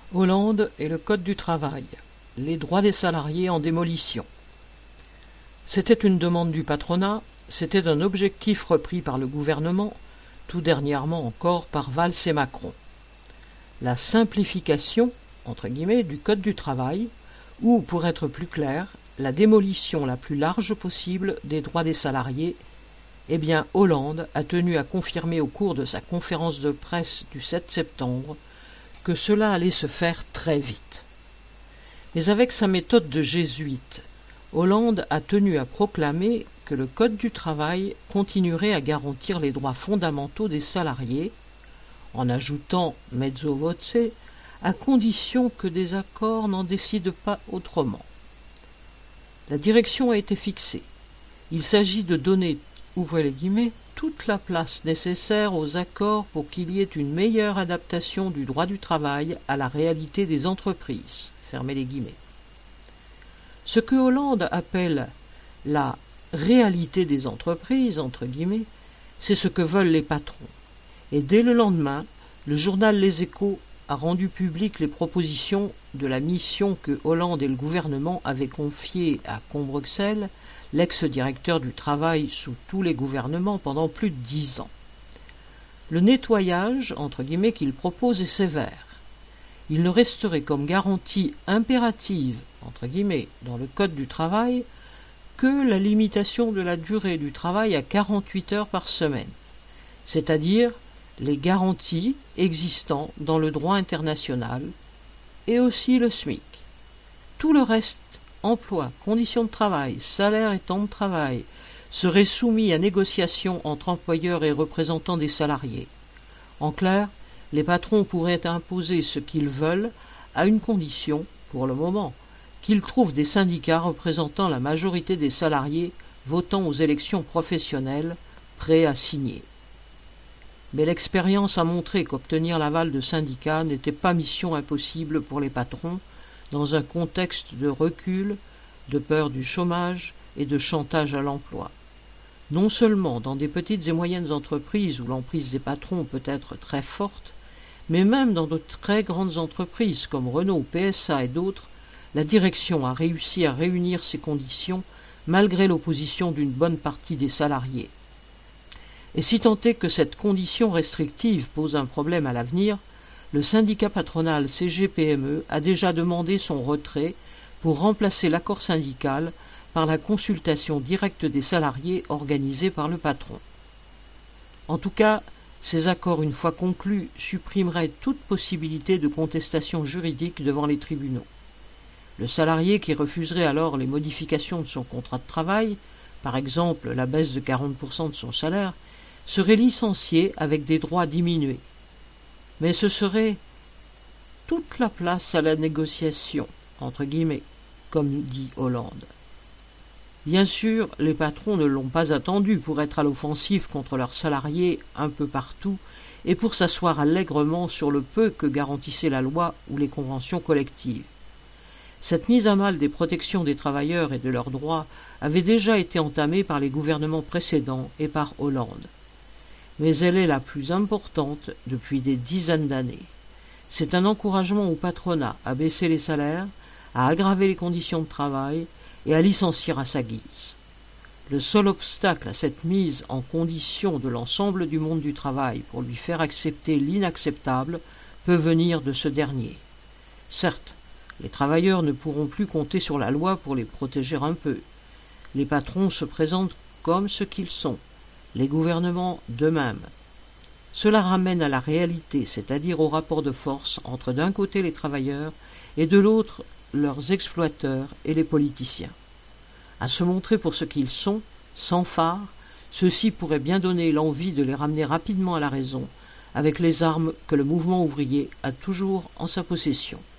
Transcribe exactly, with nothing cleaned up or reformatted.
Hollande et le Code du travail. Les droits des salariés en démolition. C'était une demande du patronat, c'était un objectif repris par le gouvernement, tout dernièrement encore par Valls et Macron. La simplification, entre guillemets, du Code du travail, ou, pour être plus clair, la démolition la plus large possible des droits des salariés, eh bien Hollande a tenu à confirmer au cours de sa conférence de presse du sept septembre que cela allait se faire très vite. Mais avec sa méthode de jésuite, Hollande a tenu à proclamer que le Code du travail continuerait à garantir les droits fondamentaux des salariés, en ajoutant mezzo voce, à condition que des accords n'en décident pas autrement. La direction a été fixée. Il s'agit de donner, ouvrez les guillemets, toute la place nécessaire aux accords pour qu'il y ait une meilleure adaptation du droit du travail à la réalité des entreprises. Fermez les guillemets. Ce que Hollande appelle la réalité des entreprises, entre guillemets, c'est ce que veulent les patrons. Et dès le lendemain, le journal Les Échos a rendu publiques les propositions de la mission que Hollande et le gouvernement avaient confiée à Combrexel, l'ex-directeur du travail sous tous les gouvernements pendant plus de dix ans. Le nettoyage, entre guillemets, qu'il propose est sévère. Il ne resterait comme garantie impérative, entre guillemets, dans le Code du travail, que la limitation de la durée du travail à quarante-huit heures par semaine, c'est-à-dire les garanties existant dans le droit international, et aussi le SMIC. Tout le reste, emploi, conditions de travail, salaire et temps de travail, serait soumis à négociation entre employeurs et représentants des salariés. En clair, les patrons pourraient imposer ce qu'ils veulent à une condition, pour le moment, qu'ils trouvent des syndicats représentant la majorité des salariés votant aux élections professionnelles prêts à signer. Mais l'expérience a montré qu'obtenir l'aval de syndicats n'était pas mission impossible pour les patrons dans un contexte de recul, de peur du chômage et de chantage à l'emploi. Non seulement dans des petites et moyennes entreprises où l'emprise des patrons peut être très forte, mais même dans de très grandes entreprises comme Renault, P S A et d'autres, la direction a réussi à réunir ces conditions malgré l'opposition d'une bonne partie des salariés. Et si tant est que cette condition restrictive pose un problème à l'avenir, le syndicat patronal C G P M E a déjà demandé son retrait pour remplacer l'accord syndical par la consultation directe des salariés organisée par le patron. En tout cas, ces accords, une fois conclus, supprimeraient toute possibilité de contestation juridique devant les tribunaux. Le salarié qui refuserait alors les modifications de son contrat de travail, par exemple la baisse de quarante pour cent de son salaire, serait licencié avec des droits diminués. Mais ce serait toute la place à la négociation, entre guillemets, comme dit Hollande. Bien sûr, les patrons ne l'ont pas attendu pour être à l'offensive contre leurs salariés un peu partout et pour s'asseoir allègrement sur le peu que garantissait la loi ou les conventions collectives. Cette mise à mal des protections des travailleurs et de leurs droits avait déjà été entamée par les gouvernements précédents et par Hollande. Mais elle est la plus importante depuis des dizaines d'années. C'est un encouragement au patronat à baisser les salaires, à aggraver les conditions de travail et à licencier à sa guise. Le seul obstacle à cette mise en condition de l'ensemble du monde du travail pour lui faire accepter l'inacceptable peut venir de ce dernier. Certes, les travailleurs ne pourront plus compter sur la loi pour les protéger un peu. Les patrons se présentent comme ce qu'ils sont, les gouvernements d'eux-mêmes. Cela ramène à la réalité, c'est-à-dire au rapport de force entre d'un côté les travailleurs et de l'autre leurs exploiteurs et les politiciens. À se montrer pour ce qu'ils sont, sans phare, ceux-ci pourraient bien donner l'envie de les ramener rapidement à la raison, avec les armes que le mouvement ouvrier a toujours en sa possession.